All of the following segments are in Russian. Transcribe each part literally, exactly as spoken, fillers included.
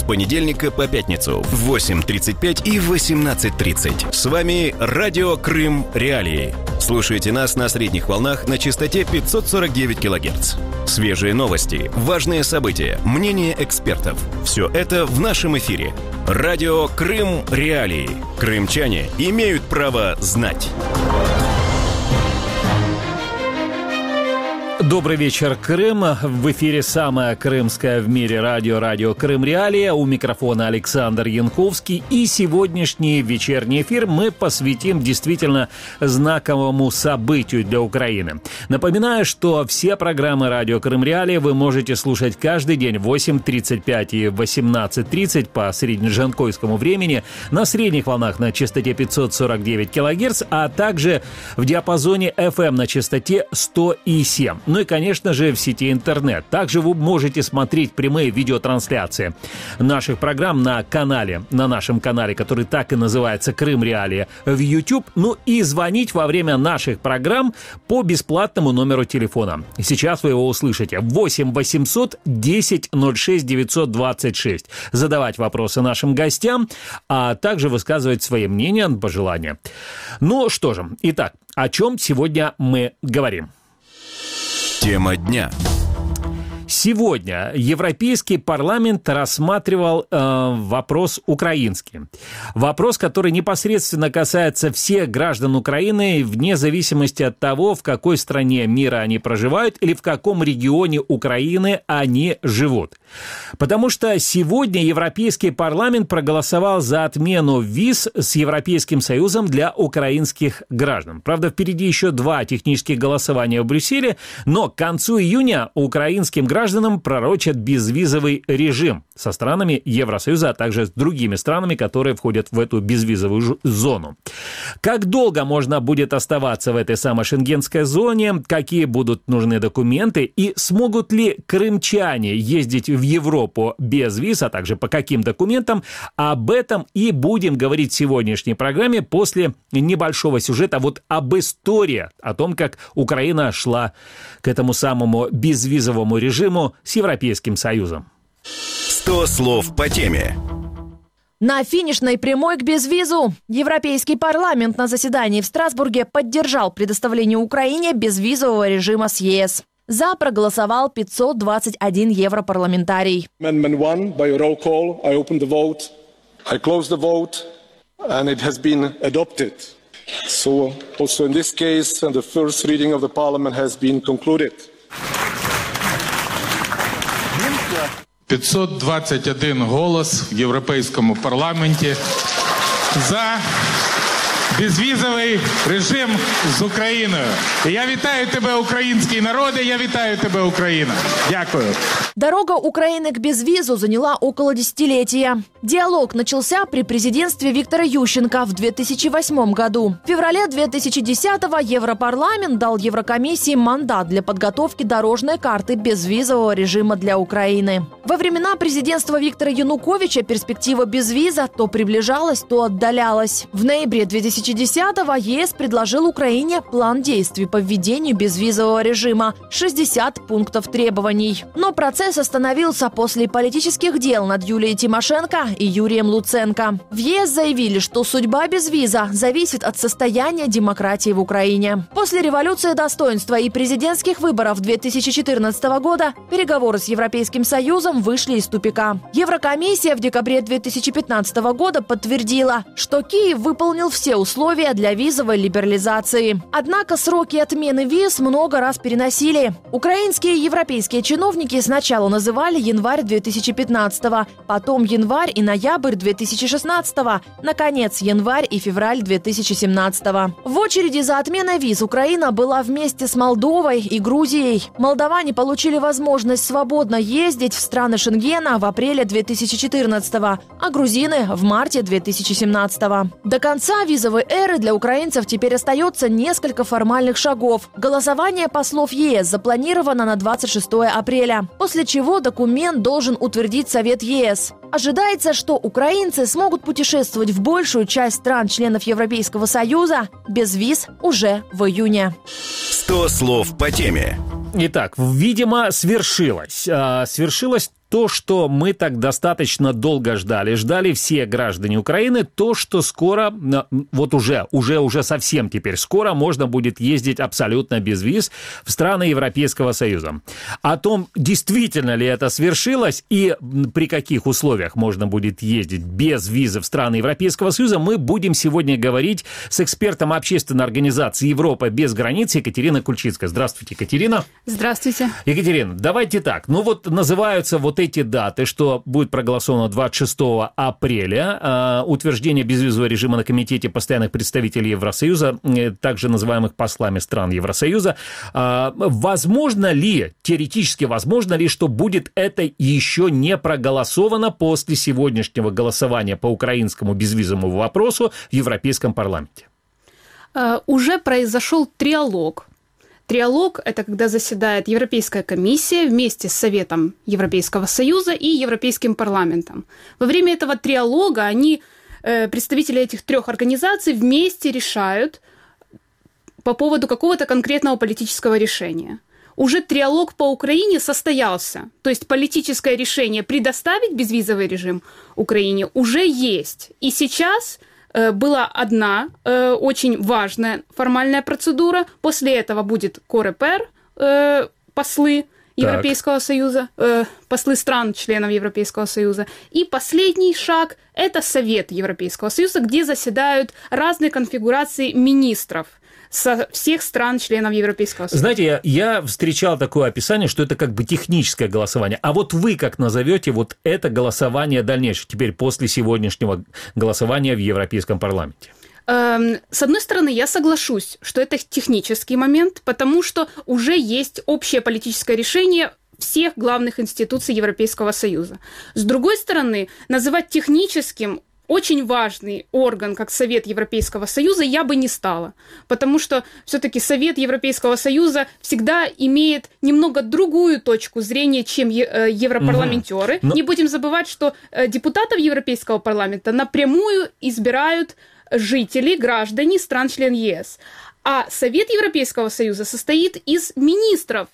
понедельника по пятницу в восемь тридцать пять и восемнадцать тридцать. С вами Радио Крым Реалии. Слушайте нас на средних волнах на частоте пятьсот сорок девять килогерц. Свежие новости, важные события, мнения экспертов. Все это в нашем эфире. Радио Крым Реалии. Крымчане имеют право знать. Добрый вечер, Крым. В эфире самое крымское в мире радио, радио Крым Реалия. У микрофона Александр Янковский. И сегодняшний вечерний эфир мы посвятим действительно знаковому событию для Украины. Напоминаю, что все программы радио Крым Реалия вы можете слушать каждый день в восемь тридцать пять и восемнадцать тридцать по среднежанкойскому времени на средних волнах на частоте пятьсот сорок девять килогерц, а также в диапазоне эф эм на частоте сто семь. Ну и, конечно же, в сети интернет. Также вы можете смотреть прямые видеотрансляции наших программ на канале, на нашем канале, который так и называется «Крым Реалия» в YouTube. Ну и звонить во время наших программ по бесплатному номеру телефона. Сейчас вы его услышите. восемь восемьсот десять ноль шесть девятьсот двадцать шесть. Задавать вопросы нашим гостям, а также высказывать свои мнения, пожелания. Ну что же, итак, о чем сегодня мы говорим? Тема дня. Сегодня Европейский парламент рассматривал э, вопрос украинский. Вопрос, который непосредственно касается всех граждан Украины, вне зависимости от того, в какой стране мира они проживают или в каком регионе Украины они живут. Потому что сегодня Европейский парламент проголосовал за отмену виз с Европейским Союзом для украинских граждан. Правда, впереди еще два технических голосования в Брюсселе, но к концу июня украинским гражданам гражданам пророчат безвизовый режим со странами Евросоюза, а также с другими странами, которые входят в эту безвизовую зону. Как долго можно будет оставаться в этой самой шенгенской зоне, какие будут нужны документы и смогут ли крымчане ездить в Европу без виз, а также по каким документам, об этом и будем говорить в сегодняшней программе после небольшого сюжета вот об истории, о том, как Украина шла к этому самому безвизовому режиму с Европейским Союзом. сто слов по теме. На финишной прямой к безвизу. Европейский парламент на заседании в Страсбурге поддержал предоставление Украине безвизового режима с ЕС. За проголосовал пятьсот двадцать один европарламентарий. Amendment one by roll call. I open the vote. I close the vote, and it has been adopted. So also in this case, the first reading of the Parliament has been concluded. пятьсот двадцать один голос в Європейському парламенті за безвізовий режим з Україною. І я вітаю тебе, український народе, я вітаю тебе, Україна. Дякую. Дорога Украины к безвизу заняла около десятилетия. Диалог начался при президентстве Виктора Ющенко в две тысячи восьмом году. В феврале две тысячи десятого Европарламент дал Еврокомиссии мандат для подготовки дорожной карты безвизового режима для Украины. Во времена президентства Виктора Януковича перспектива безвиза то приближалась, то отдалялась. В ноябре две тысячи десятого ЕС предложил Украине план действий по введению безвизового режима – шестьдесят пунктов требований. Но процесс остановился после политических дел над Юлией Тимошенко и Юрием Луценко. В ЕС заявили, что судьба безвиза зависит от состояния демократии в Украине. После революции достоинства и президентских выборов две тысячи четырнадцатого года переговоры с Европейским Союзом вышли из тупика. Еврокомиссия в декабре две тысячи пятнадцатого года подтвердила, что Киев выполнил все условия для визовой либерализации. Однако сроки отмены виз много раз переносили. Украинские и европейские чиновники сначала называли январь две тысячи пятнадцатого, потом январь и ноябрь две тысячи шестнадцатого, наконец январь и февраль две тысячи семнадцатого. В очереди за отменой виз Украина была вместе с Молдовой и Грузией. Молдаване получили возможность свободно ездить в страны Шенгена в апреле две тысячи четырнадцатого, а грузины в марте две тысячи семнадцатого. До конца визовой эры для украинцев теперь остается несколько формальных шагов. Голосование послов ЕС запланировано на двадцать шестое апреля, после чего документ должен утвердить Совет ЕС. Ожидается, что украинцы смогут путешествовать в большую часть стран-членов Европейского Союза без виз уже в июне. сто слов по теме. Итак, видимо, свершилось. А, свершилось то, что мы так достаточно долго ждали, ждали все граждане Украины, то, что скоро, вот уже, уже, уже совсем теперь скоро можно будет ездить абсолютно без виз в страны Европейского Союза. О том, действительно ли это свершилось и при каких условиях можно будет ездить без визы в страны Европейского Союза, мы будем сегодня говорить с экспертом общественной организации «Европа без границ» Екатериной Кульчицкой. Здравствуйте, Екатерина. Здравствуйте. Екатерина, давайте так. Ну вот называются вот эти даты, что будет проголосовано двадцать шестого апреля, э, утверждение безвизового режима на Комитете постоянных представителей Евросоюза, э, также называемых послами стран Евросоюза. Э, возможно ли, теоретически возможно ли, что будет это еще не проголосовано после сегодняшнего голосования по украинскому безвизовому вопросу в Европейском парламенте? Uh, уже произошел триалог. Триалог – это когда заседает Европейская комиссия вместе с Советом Европейского Союза и Европейским парламентом. Во время этого триалога они, представители этих трех организаций, вместе решают по поводу какого-то конкретного политического решения. Уже триалог по Украине состоялся, то есть политическое решение предоставить безвизовый режим Украине уже есть. И сейчас была одна э, очень важная формальная процедура. После этого будет корепер, э, послы Европейского так. Союза, э, послы стран, членов Европейского Союза. И последний шаг – это Совет Европейского Союза, где заседают разные конфигурации министров со всех стран, членов Европейского Союза. Знаете, я, я встречал такое описание, что это как бы техническое голосование. А вот вы как назовете вот это голосование дальнейшее, теперь после сегодняшнего голосования в Европейском парламенте? С одной стороны, я соглашусь, что это технический момент, потому что уже есть общее политическое решение всех главных институций Европейского Союза. С другой стороны, называть техническим очень важный орган, как Совет Европейского Союза, я бы не стала, потому что все-таки Совет Европейского Союза всегда имеет немного другую точку зрения, чем европарламентеры. Угу. Но... Не будем забывать, что депутатов Европейского парламента напрямую избирают жители, граждане стран-членов ЕС, а Совет Европейского Союза состоит из министров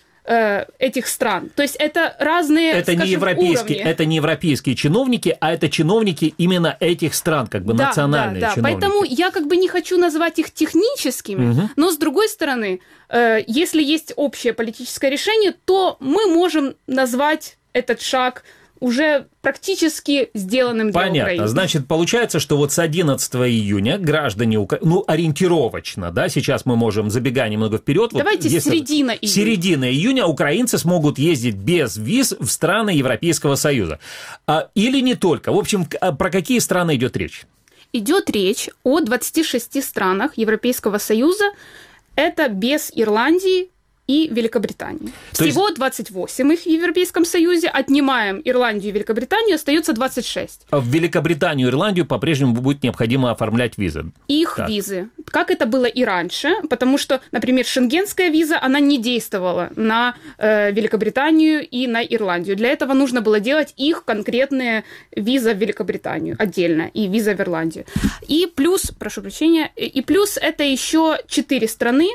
этих стран. То есть это разные, это скажем, не европейские, уровни. Это не европейские чиновники, а это чиновники именно этих стран, как бы да, национальные да, да. чиновники. Поэтому я как бы не хочу назвать их техническими, угу. но с другой стороны, если есть общее политическое решение, то мы можем назвать этот шаг уже практически сделанным для Понятно. Украины. Значит, получается, что вот с одиннадцатого июня граждане Украины, ну, ориентировочно, да, сейчас мы можем, забегая немного вперед. Давайте вот, середина июня. Середина июня украинцы смогут ездить без виз в страны Европейского Союза. А, или не только. В общем, про какие страны идет речь? Идет речь о двадцати шести странах Европейского Союза. Это без Ирландии и Великобритании. То Всего есть... двадцать восемь их в Европейском Союзе. Отнимаем Ирландию и Великобританию, остается двадцать шесть. А в Великобританию и Ирландию по-прежнему будет необходимо оформлять визы. Их так. визы. Как это было и раньше, потому что, например, шенгенская виза, она не действовала на э, Великобританию и на Ирландию. Для этого нужно было делать их конкретные визы в Великобританию отдельно и виза в Ирландию. И плюс, прошу прощения, и плюс это еще четыре страны,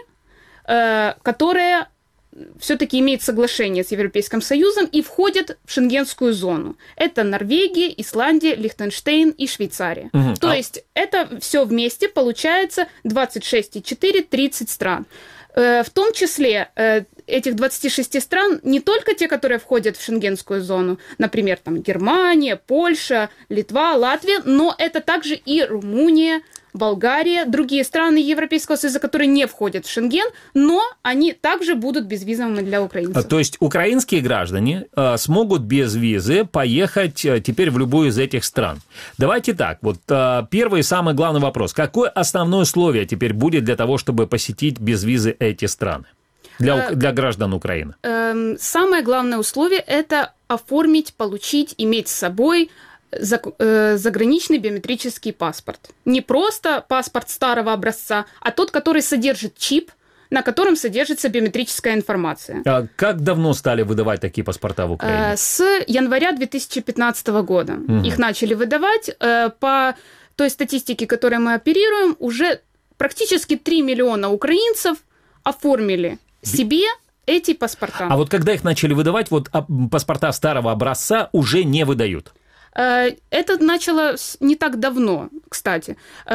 которые все-таки имеют соглашение с Европейским Союзом и входят в шенгенскую зону. Это Норвегия, Исландия, Лихтенштейн и Швейцария. Угу. То а... есть это все вместе получается двадцать шесть и четыре, тридцать стран. В том числе этих двадцати шести стран не только те, которые входят в шенгенскую зону, например, там Германия, Польша, Литва, Латвия, но это также и Румыния, Болгария, другие страны Европейского Союза, которые не входят в Шенген, но они также будут безвизовыми для украинцев. То есть украинские граждане э, смогут без визы поехать э, теперь в любую из этих стран. Давайте так, вот э, первый и самый главный вопрос. Какое основное условие теперь будет для того, чтобы посетить без визы эти страны? Для, для граждан Украины. Самое главное условие – это оформить, получить, иметь с собой заграничный биометрический паспорт. Не просто паспорт старого образца, а тот, который содержит чип, на котором содержится биометрическая информация. А как давно стали выдавать такие паспорта в Украине? С января две тысячи пятнадцатого года. Угу. Их начали выдавать. По той статистике, которой мы оперируем, уже практически три миллиона украинцев оформили себе эти паспорта. А вот когда их начали выдавать, вот паспорта старого образца уже не выдают? Это начало не так давно, кстати.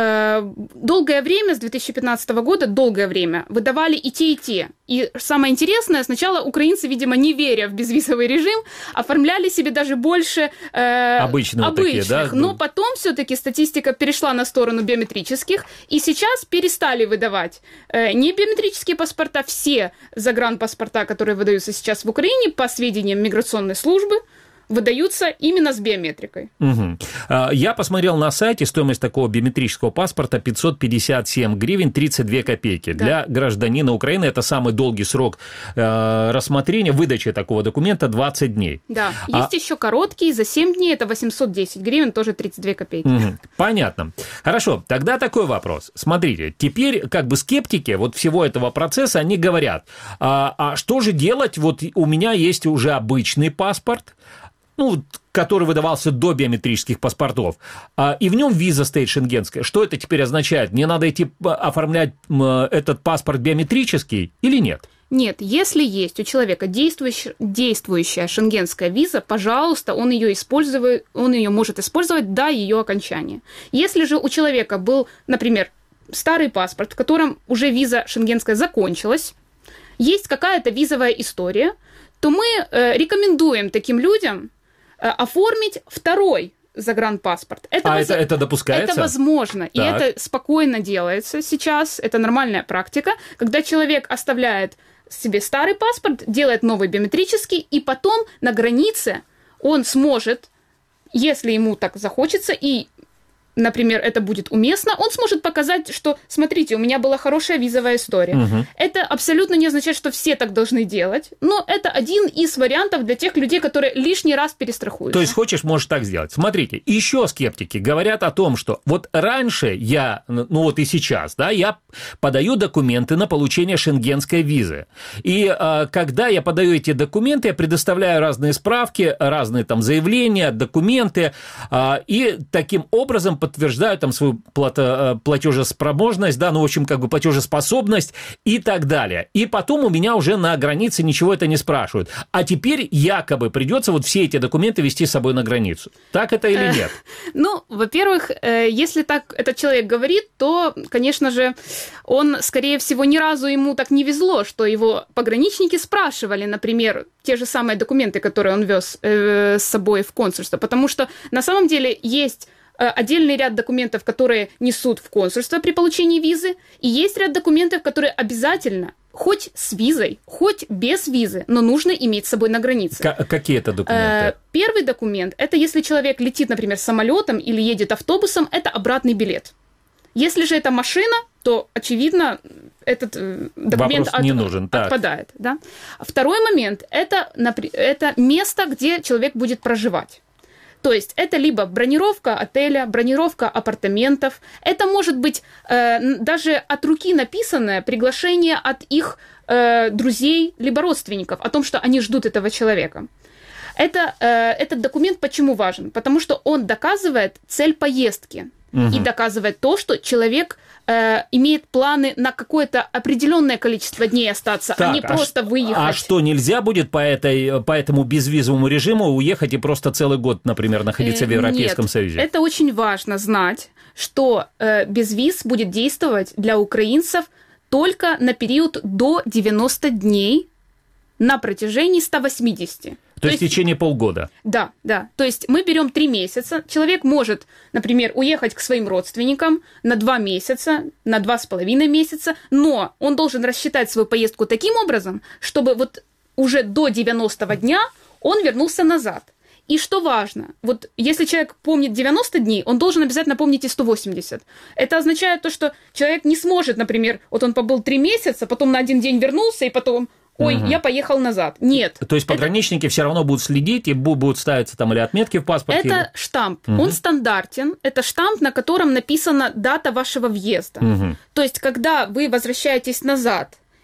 Долгое время, с две тысячи пятнадцатого года, долгое время выдавали и те, и те. И самое интересное, сначала украинцы, видимо, не веря в безвизовый режим, оформляли себе даже больше э, обычных, такие, да? Но потом все-таки статистика перешла на сторону биометрических, и сейчас перестали выдавать э, не биометрические паспорта, все загранпаспорта, которые выдаются сейчас в Украине, по сведениям миграционной службы, выдаются именно с биометрикой. Угу. Я посмотрел на сайте, стоимость такого биометрического паспорта пятьсот пятьдесят семь гривен тридцать две копейки. Да. Для гражданина Украины это самый долгий срок э, рассмотрения, выдачи такого документа двадцать дней. Да, а... есть еще короткий, за семь дней это восемьсот десять гривен, тоже тридцать две копейки. Угу. Понятно. Хорошо, тогда такой вопрос. Смотрите, теперь как бы скептики вот всего этого процесса, они говорят, а, а что же делать, вот у меня есть уже обычный паспорт, ну, который выдавался до биометрических паспортов, и в нем виза стоит шенгенская. Что это теперь означает? Мне надо идти оформлять этот паспорт биометрический или нет? Нет, если есть у человека действующая, действующая шенгенская виза, пожалуйста, он ее использует, он ее может использовать до ее окончания. Если же у человека был, например, старый паспорт, в котором уже виза шенгенская закончилась, есть какая-то визовая история, то мы э, рекомендуем таким людям оформить второй загранпаспорт. Это а воз... это, это допускается? Это возможно. Так. И это спокойно делается сейчас. Это нормальная практика, когда человек оставляет себе старый паспорт, делает новый биометрический, и потом на границе он сможет, если ему так захочется, и, например, это будет уместно, он сможет показать, что, смотрите, у меня была хорошая визовая история. Угу. Это абсолютно не означает, что все так должны делать, но это один из вариантов для тех людей, которые лишний раз перестрахуются. То есть хочешь, можешь так сделать. Смотрите, еще скептики говорят о том, что вот раньше я, ну вот и сейчас, да, я подаю документы на получение шенгенской визы. И э, когда я подаю эти документы, я предоставляю разные справки, разные там заявления, документы, э, и таким образом подтверждаю там свою плато, платежеспроможность, да, ну, в общем, как бы платежеспособность и так далее. И потом у меня уже на границе ничего это не спрашивают. А теперь якобы придется вот все эти документы вести с собой на границу. Так это или нет? Ну, во-первых, если так этот человек говорит, то, конечно же, он, скорее всего, ни разу ему так не везло, что его пограничники спрашивали, например, те же самые документы, которые он вез э, с собой в консульство. Потому что на самом деле есть отдельный ряд документов, которые несут в консульство при получении визы, и есть ряд документов, которые обязательно, хоть с визой, хоть без визы, но нужно иметь с собой на границе. К- какие это документы? Первый документ – это если человек летит, например, самолетом или едет автобусом, это обратный билет. Если же это машина, то, очевидно, этот документ от... не нужен, отпадает. Да? Второй момент – это, это место, где человек будет проживать. То есть это либо бронировка отеля, бронировка апартаментов, это может быть э, даже от руки написанное приглашение от их э, друзей, либо родственников о том, что они ждут этого человека. Это, э, этот документ почему важен? Потому что он доказывает цель поездки угу. и доказывает то, что человек э, имеет планы на какое-то определенное количество дней остаться, так, а не а просто ш... выехать. А что, нельзя будет по, этой, по этому безвизовому режиму уехать и просто целый год, например, находиться э, в Европейском нет, Союзе? Это очень важно знать, что э, безвиз будет действовать для украинцев только на период до девяноста дней на протяжении ста восьмидесяти. То, То есть в течение полгода? Да, да. То есть мы берем три месяца. Человек может, например, уехать к своим родственникам на два месяца, на два с половиной месяца, но он должен рассчитать свою поездку таким образом, чтобы вот уже до девяностого дня он вернулся назад. И что важно, вот если человек помнит девяносто дней, он должен обязательно помнить и сто восемьдесят. Это означает то, что человек не сможет, например, вот он побыл три месяца, потом на один день вернулся, и потом... Ой, угу. я поехал назад. Нет. То есть пограничники это... все равно будут следить и будут ставиться там или отметки в паспорте? Это или... штамп. Угу. Он стандартен. Это штамп, на котором написана дата вашего въезда. Угу. То есть, когда вы возвращаетесь назад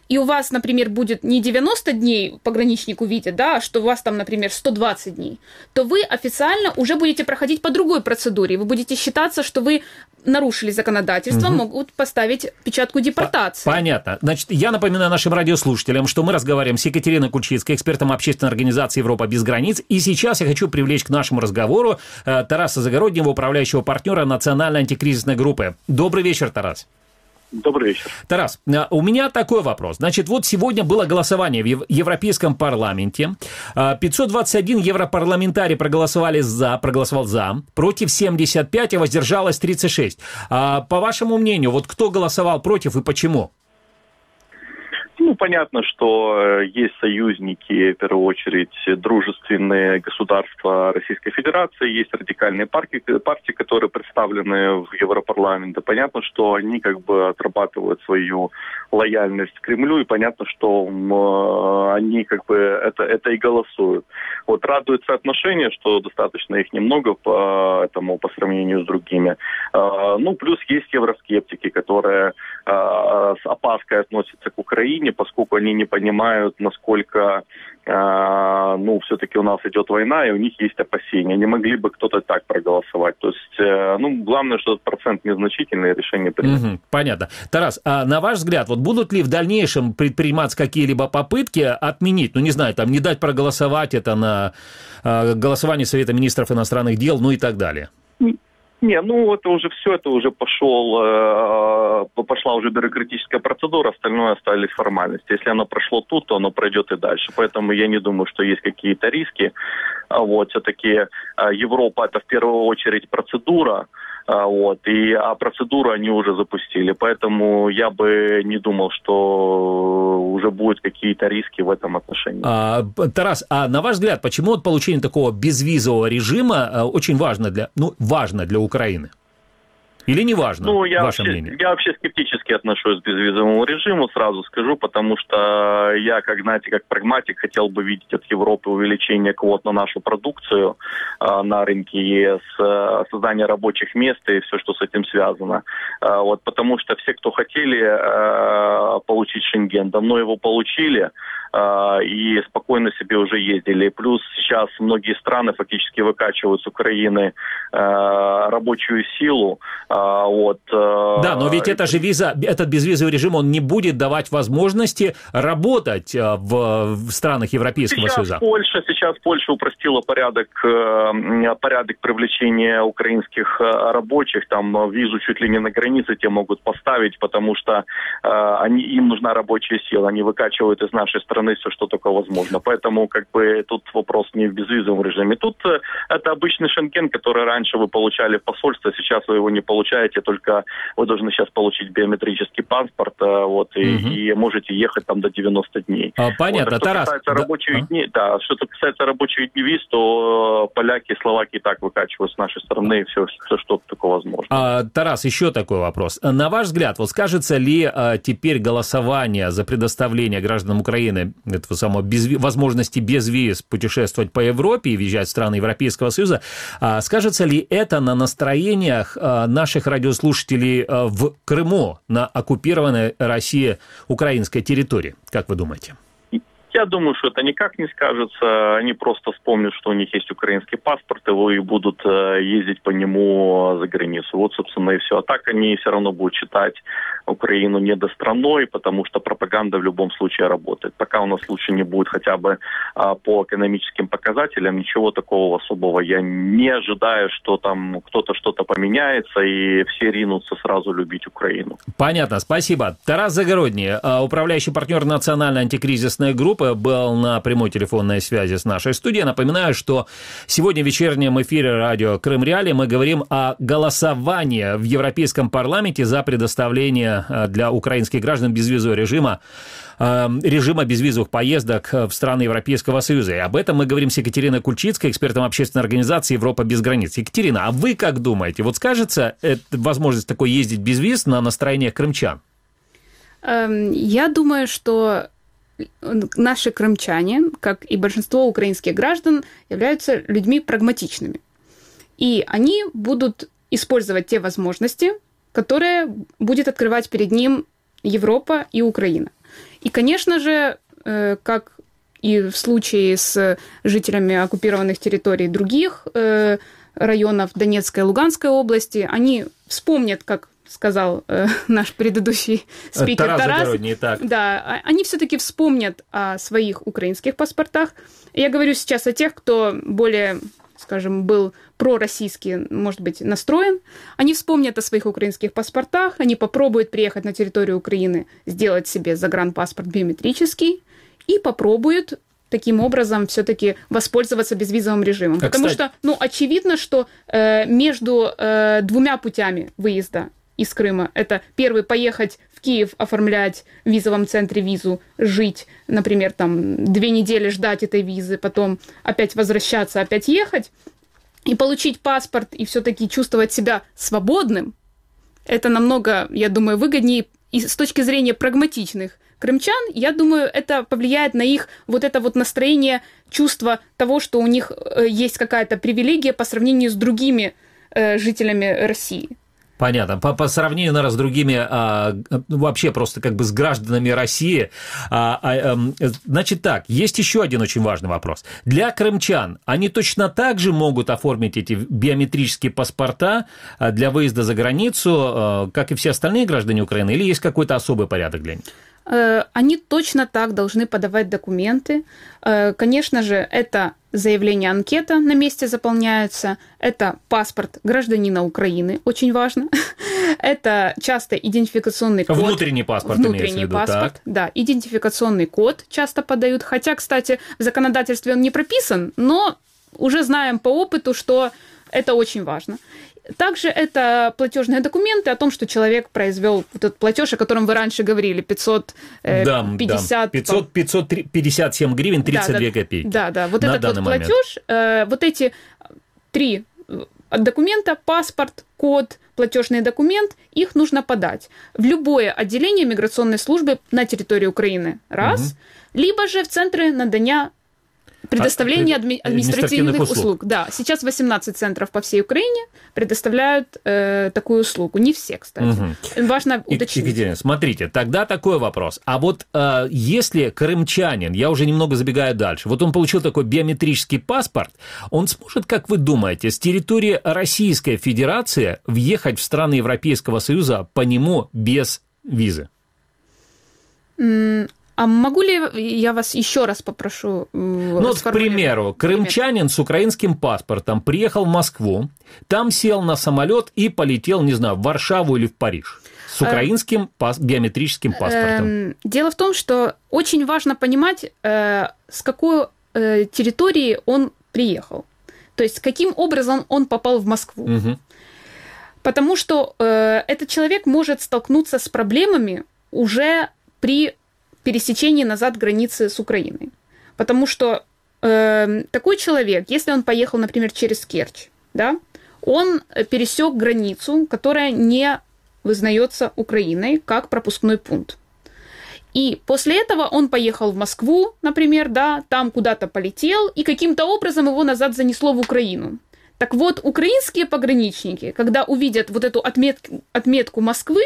и у вас, например, будет не девяносто дней пограничник увидит, да, а что у вас там, например, сто двадцать дней, то вы официально уже будете проходить по другой процедуре. Вы будете считаться, что вы нарушили законодательство, угу. могут поставить печатку депортации. Понятно. Значит, я напоминаю нашим радиослушателям, что мы разговариваем с Екатериной Кульчицкой, экспертом общественной организации «Европа без границ». И сейчас я хочу привлечь к нашему разговору э, Тараса Загороднего, управляющего партнера национальной антикризисной группы. Добрый вечер, Тарас. Добрый вечер. Тарас, у меня такой вопрос. Значит, вот сегодня было голосование в Европейском парламенте. пятьсот двадцать один европарламентарий проголосовали за, проголосовал за, против семьдесят пять, а воздержалось тридцать шесть. По вашему мнению, вот кто голосовал против и почему? Ну, понятно, что есть союзники, в первую очередь, дружественные государства Российской Федерации, есть радикальные партии, партии, которые представлены в Европарламенте. Понятно, что они как бы отрабатывают свою лояльность к Кремлю, и понятно, что они как бы это, это и голосуют. Вот радует соотношение, что достаточно их немного по этому по сравнению с другими. Ну, плюс есть евроскептики, которые с опаской относятся к Украине, поскольку они не понимают, насколько, э, ну, все-таки у нас идет война, и у них есть опасения. Не могли бы кто-то так проголосовать. То есть, э, ну, главное, что этот процент незначительный, решение принято. Угу, понятно. Тарас, а на ваш взгляд, вот будут ли в дальнейшем предприниматься какие-либо попытки отменить, ну, не знаю, там, не дать проголосовать это на э, голосование Совета министров иностранных дел, ну и так далее? Не, ну это уже все, это уже пошел, э, пошла уже бюрократическая процедура, остальное остались формальности. Если оно прошло тут, то оно пройдет и дальше. Поэтому я не думаю, что есть какие-то риски. Вот, все-таки э, Европа это в первую очередь процедура. Вот, и, а процедуру они уже запустили, поэтому я бы не думал, что уже будут какие-то риски в этом отношении. А, Тарас, а на ваш взгляд, почему вот получение такого безвизового режима очень важно для, ну, важно для Украины? Или не важно, ну, я ваше вообще, мнение? Я вообще скептически отношусь к безвизовому режиму, сразу скажу, потому что я, как, знаете, как прагматик, хотел бы видеть от Европы увеличение квот на нашу продукцию э, на рынке ЕС, э, создание рабочих мест и все, что с этим связано. Э, вот, потому что все, кто хотели э, получить Шенген, давно его получили э, и спокойно себе уже ездили. Плюс сейчас многие страны фактически выкачивают с Украины э, рабочую силу. Вот. Да, но ведь это же виза, этот безвизовый режим, он не будет давать возможности работать в, в странах Европейского сейчас Союза. Польша, сейчас Польша упростила порядок, порядок привлечения украинских рабочих, там визу чуть ли не на границе те могут поставить, потому что они, им нужна рабочая сила, они выкачивают из нашей страны все, что только возможно. Поэтому как бы тут вопрос не в безвизовом режиме. Тут это обычный Шенген, который раньше вы получали в посольстве, сейчас вы его не получаете. Только вы должны сейчас получить биометрический паспорт, вот, и, угу. и можете ехать там до девяноста дней. А, понятно, вот, а что Тарас. Касается да. рабочих а? дней, да, что касается рабочих виз, то поляки, словаки и так выкачивают с нашей стороны все, все что только возможно. А, Тарас, еще такой вопрос. На ваш взгляд, вот скажется ли а, теперь голосование за предоставление гражданам Украины этого самого без, возможности без виз путешествовать по Европе и въезжать в страны Европейского Союза, а, скажется ли это на настроениях а, наших радиослушателей в Крыму, на оккупированной Россией украинской территории? Как вы думаете? Я думаю, что это никак не скажется. Они просто вспомнят, что у них есть украинский паспорт, и будут ездить по нему за границу. Вот, собственно, и все. А так они все равно будут считать Украину недостраной, потому что пропаганда в любом случае работает. Пока у нас лучше не будет хотя бы по экономическим показателям, ничего такого особого я не ожидаю, что там кто-то что-то поменяется, и все ринутся сразу любить Украину. Понятно, спасибо. Тарас Загородний, управляющий партнер национальной антикризисной группы, был на прямой телефонной связи с нашей студией. Напоминаю, что сегодня в вечернем эфире радио Крым Реалии мы говорим о голосовании в Европейском парламенте за предоставление для украинских граждан безвизового режима, режима безвизовых поездок в страны Европейского Союза. И об этом мы говорим с Екатериной Кульчицкой, экспертом общественной организации «Европа без границ». Екатерина, а вы как думаете, вот скажется возможность такой ездить без виз на настроениях крымчан? Я думаю, что наши крымчане, как и большинство украинских граждан, являются людьми прагматичными. И они будут использовать те возможности, которые будет открывать перед ним Европа и Украина. И, конечно же, как и в случае с жителями оккупированных территорий других районов Донецкой и Луганской области, они вспомнят, как сказал э, наш предыдущий спикер Тарас, Тарас Загородний, так. Да, они все-таки вспомнят о своих украинских паспортах. Я говорю сейчас о тех, кто более, скажем, был пророссийски, может быть, настроен. Они вспомнят о своих украинских паспортах, они попробуют приехать на территорию Украины, сделать себе загранпаспорт биометрический и попробуют таким образом все-таки воспользоваться безвизовым режимом. А, Потому кстати... что, ну, очевидно, что э, между э, двумя путями выезда из Крыма, это первый — поехать в Киев, оформлять в визовом центре визу, жить, например, там две недели ждать этой визы, потом опять возвращаться, опять ехать, и получить паспорт, и все-таки чувствовать себя свободным, это намного, я думаю, выгоднее и с точки зрения прагматичных крымчан, я думаю, это повлияет на их вот это вот настроение, чувство того, что у них есть какая-то привилегия по сравнению с другими э, жителями России. Понятно. По, по сравнению, наверное, с другими, а, вообще просто как бы с гражданами России. А, а, а, значит так, есть еще один очень важный вопрос. Для крымчан они точно так же могут оформить эти биометрические паспорта для выезда за границу, как и все остальные граждане Украины, или есть какой-то особый порядок для них? Они точно так должны подавать документы. Конечно же, это заявление, анкета на месте заполняется, это паспорт гражданина Украины, очень важно. Это часто идентификационный код. Внутренний паспорт. Внутренний паспорт, так. Да, идентификационный код часто подают. Хотя, кстати, в законодательстве он не прописан, но уже знаем по опыту, что это очень важно. Также это платежные документы о том, что человек произвел вот этот платеж, о котором вы раньше говорили, пятьсот пятьдесят... Да, пятьсот, пятьсот пятьдесят семь гривен тридцать две да, копейки. Да, да, вот этот вот платеж, э, вот эти три документа, паспорт, код, платежный документ, их нужно подать в любое отделение миграционной службы на территории Украины, раз, угу. либо же в центры надання предоставление адми- административных услуг. услуг. Да, сейчас восемнадцать центров по всей Украине предоставляют э, такую услугу. Не все, кстати. Угу. Важно уточнить. Екатерина, смотрите, тогда такой вопрос. А вот э, если крымчанин, я уже немного забегаю дальше, вот он получил такой биометрический паспорт, он сможет, как вы думаете, с территории Российской Федерации въехать в страны Европейского Союза по нему без визы? Mm. А могу ли я вас еще раз попрошу? Ну, к примеру, крымчанин с украинским паспортом приехал в Москву, там сел на самолет и полетел, не знаю, в Варшаву или в Париж с украинским пас- биометрическим паспортом. Дело в том, что очень важно понимать, с какой территории он приехал. То есть, каким образом он попал в Москву. Угу. Потому что этот человек может столкнуться с проблемами уже при пересечении назад границы с Украиной. Потому что э, такой человек, если он поехал, например, через Керчь, да, он пересек границу, которая не вызнается Украиной как пропускной пункт. И после этого он поехал в Москву, например, да, там куда-то полетел, и каким-то образом его назад занесло в Украину. Так вот, украинские пограничники, когда увидят вот эту отметку, отметку Москвы,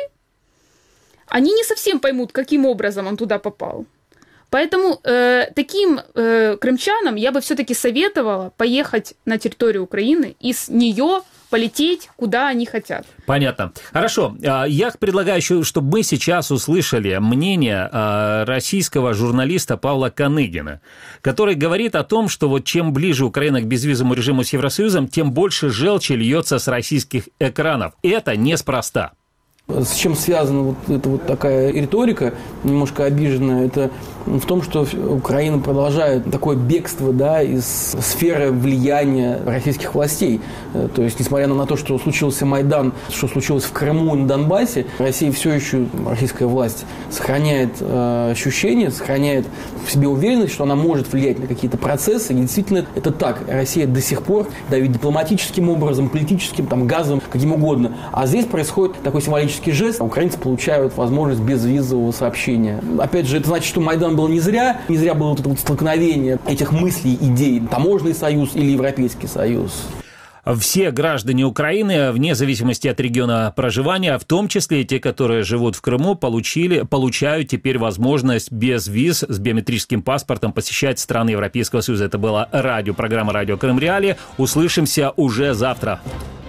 они не совсем поймут, каким образом он туда попал. Поэтому э, таким э, крымчанам я бы все-таки советовала поехать на территорию Украины и с нее полететь, куда они хотят. Понятно. Хорошо. Я предлагаю еще, чтобы мы сейчас услышали мнение российского журналиста Павла Каныгина, который говорит о том, что вот чем ближе Украина к безвизовому режиму с Евросоюзом, тем больше желчи льется с российских экранов. Это неспроста. С чем связана вот эта вот такая риторика, немножко обиженная, это в том, что Украина продолжает такое бегство, да, из сферы влияния российских властей. То есть, несмотря на то, что случился Майдан, что случилось в Крыму и на Донбассе, Россия все еще, российская власть, сохраняет э, ощущение, сохраняет в себе уверенность, что она может влиять на какие-то процессы. И действительно, это так. Россия до сих пор давит дипломатическим образом, политическим, там, газовым, каким угодно. А здесь происходит такой символический жест, украинцы получают возможность безвизового сообщения. Опять же, это значит, что Майдан был не зря, не зря было вот это вот столкновение этих мыслей, идей, таможенный союз или Европейский союз. все граждане Украины, вне зависимости от региона проживания, в том числе и те, которые живут в Крыму, получили, получают теперь возможность без виз с биометрическим паспортом посещать страны Европейского Союза. Это была радио, программа «Радио Крым Реалии». Услышимся уже завтра.